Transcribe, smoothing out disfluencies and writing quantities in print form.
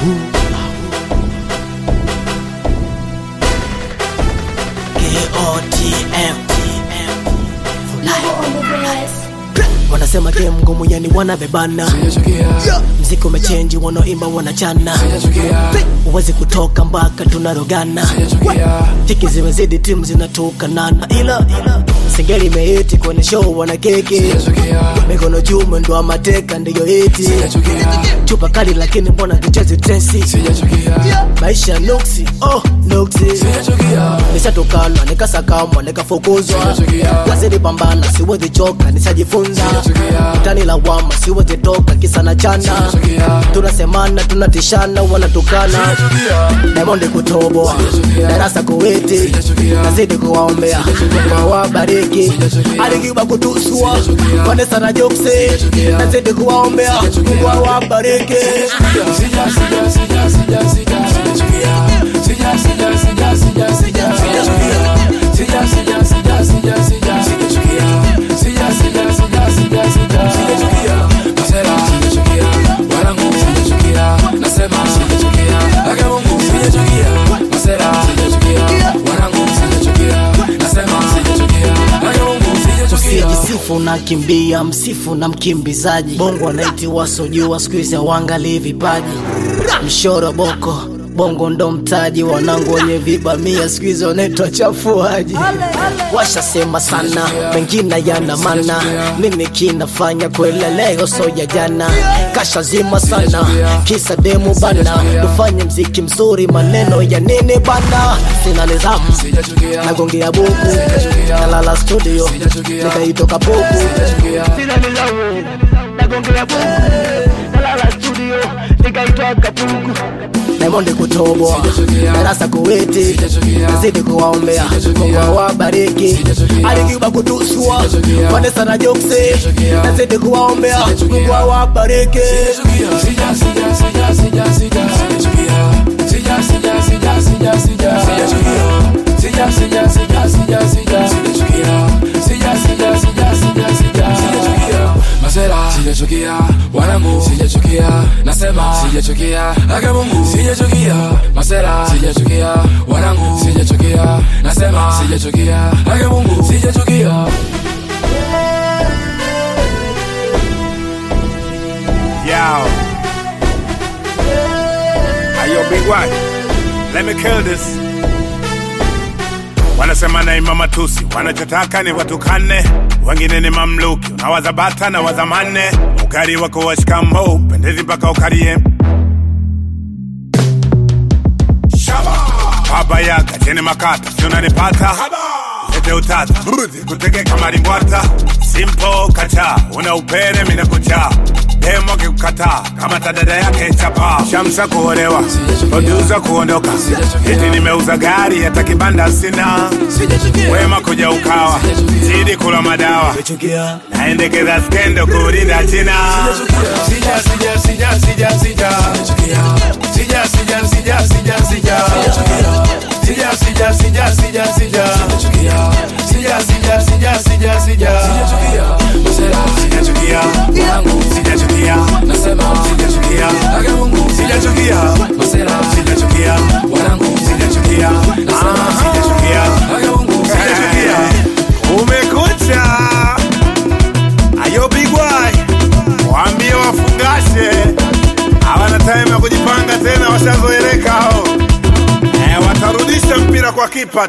KOTM wanasema game ngumu yani wanabebana. Mziki umechange wanaimba wanachana. Uwezi kutoka mpaka tunarogana. Tiki zimezidi timu zinatukanana. Ila singeli meiti kwenye show wana keki. Mikono juu mwendo wa mateka ndiyo eti. Chupa kali lakini mbona tuchezi tensi. Maisha nuksi, nuksi. Nishatukana, nikasakamwa, nikafukuzwa. Lazidi pambana, siwezi choka, nishajifunza. Utani lawama, siwezi toka, kisa na chana. Tunasemana, tunatishana, wanatukana. Diamond kutoboa, darasa kuweti. Nazidi kuwaombea, Mungu awabariki. Alikiba kutusua, Vanessa na Jokse. Nazidi kuwaombea, Mungu awabariki. Usijisifu na kimbia, msifu na mkimbizaji. Bongo wanaiti wasojua, squeeze wangali vipaji. Mshoro boko, bongo ndo mtaji. Wanangu wenye vibamia, squeeze wanaitwa chafuaji. Washasema sana, mengine yana maana. Nini kinafanya kwele leo soja jana. Kasha zima sana, kisa demo bana. Tufanye mziki mzuri, maneno ya nini bana. Sina nizamu, nagongea buku. Nalala studio, nikaitoka buku. Sina nizamu, nagongea buku. Nalala studio, nikaitoka buku. Diamond kutoboa, darasa kuweti. Nazidi kuwaombea, Mungu awabariki. Alikiba kutusua, Vanessa na Jokse. Nazidi kuwaombea, Mungu awabariki. Sijachukia, wanangu sijachukia, nasema sijachukia, aka Mungu sijachukia, masela sijachukia, wanangu sijachukia, nasema sijachukia, aka Mungu sijachukia. Yo, ayo big one, let me kill this. Wanasema naimba matusi, wanachotaka ni watukane. Wengine ni mamluki, unawaza bata na wazamane. Ukari wako wa shikambo, pendezi mpaka ukarie. Shaba baba yaka, chene makata, si unanipata. Lete utata, kutege kama ringwata. Simple kacha, una upere mina kucha. Demo kikukataa, kama tadada yake chapa. Shamsa kuolewa, producer kuondoka. Eti nimeuza gari, hata kibanda sina. Wema kuja ukawa, zidi kula madawa. Naendekeza skendo kurinda china. Umekucha ayo bigwai, waambie wafungashe. Hawana time ya kujipanga tena, washazoeleka hao. Watarudisha mpira kwa kipa.